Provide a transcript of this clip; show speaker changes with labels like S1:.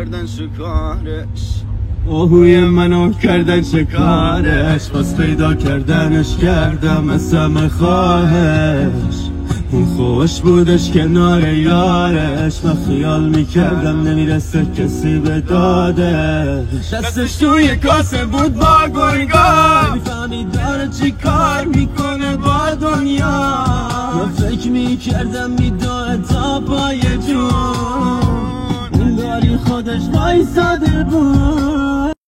S1: کردن شکارش، آهوی منو کردن شکارش، باز پیدا کردنش کردم از همه خواهش. اون خوش بودش کنار یارش، من خیال میکردم نمیرسه کسی به دادش. دستش توی کاسه بود با گرگان، میفهمید داره چی کار میکنه با دنیا. من فکر میکردم میداره تا پای جون، اون داری خودش وایساده بود.